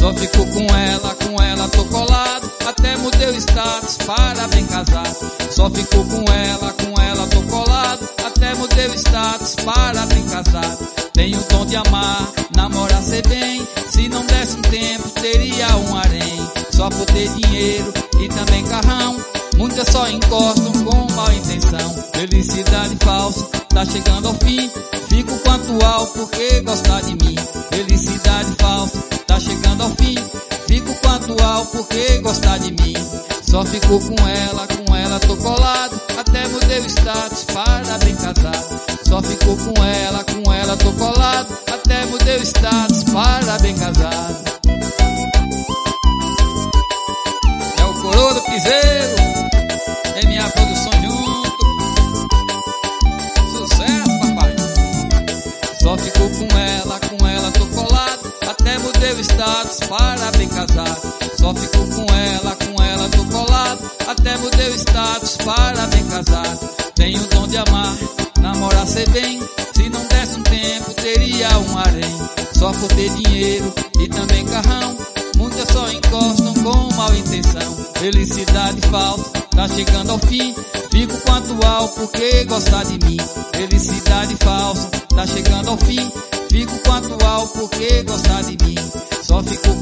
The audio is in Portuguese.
Só fico com ela tô colado. Até mudei o status para bem casado. Só fico com ela tô colado. Até mudei o status para bem casado. Tenho o dom de amar, namorar ser bem. Se não desse um tempo teria um harém. Só por ter dinheiro e também carrão. Muitas só encostam com má intenção. Felicidade falsa, tá chegando ao fim. Fico com atual porque gosta de mim. Felicidade falsa, tá chegando ao fim. Fico com atual porque gosta de mim. Só fico com ela tô colado. Até mudei o status para bem casado. Só fico com ela tô colado. Até mudei o status para bem casado. É o Coroa do Piseiro, é minha produção junto. Sucesso, papai. Só fico com ela tô colado. Até mudei o status para bem casado. Só fico com ela tô colado. Até mudei o status para bem casado. Tenho o dom de amar, namorar ser bem. Se não desse um tempo teria um harém. Só por ter dinheiro e também carrão. Muitas só encostam com mal intenção. Felicidade falsa, tá chegando ao fim. Fico com atual porque gosta de mim. Felicidade falsa, tá chegando ao fim. Fico com atual porque gosta de mim. Só fico